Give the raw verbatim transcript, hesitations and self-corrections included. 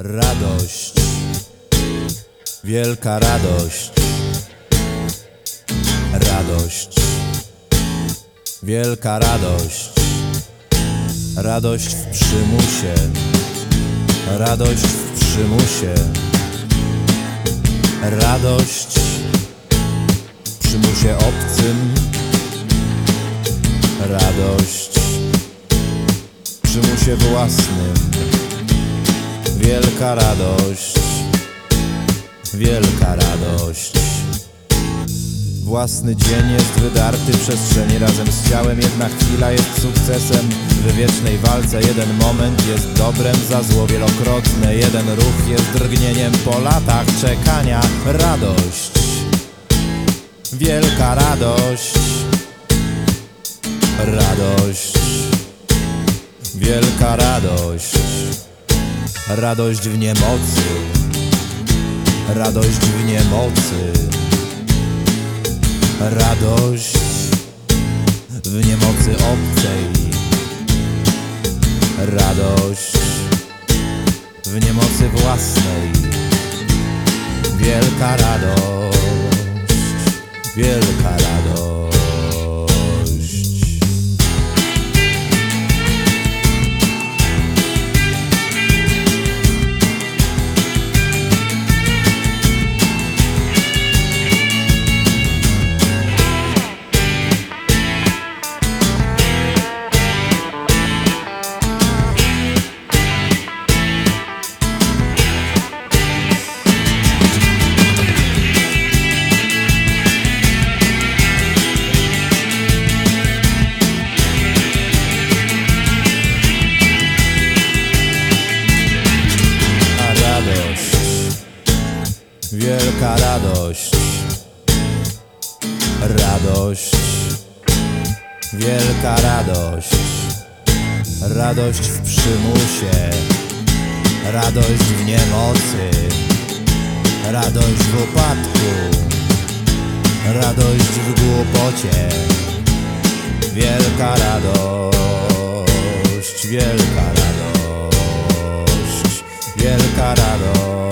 Radość, wielka radość, radość, wielka radość, radość w przymusie, radość w przymusie, radość w przymusie obcym, radość w przymusie własnym. Wielka radość, wielka radość. Własny dzień jest wydarty w przestrzeni razem z ciałem. Jedna chwila jest sukcesem w wiecznej walce. Jeden moment jest dobrem za zło wielokrotne. Jeden ruch jest drgnieniem po latach czekania. Radość, wielka radość, radość, wielka radość. Radość w niemocy, radość w niemocy, radość w niemocy obcej, radość w niemocy własnej. Wielka radość, wielka radość. Wielka radość, radość, wielka radość, radość w przymusie, radość w niemocy, radość w upadku, radość w głupocie. Wielka radość, wielka radość, wielka radość.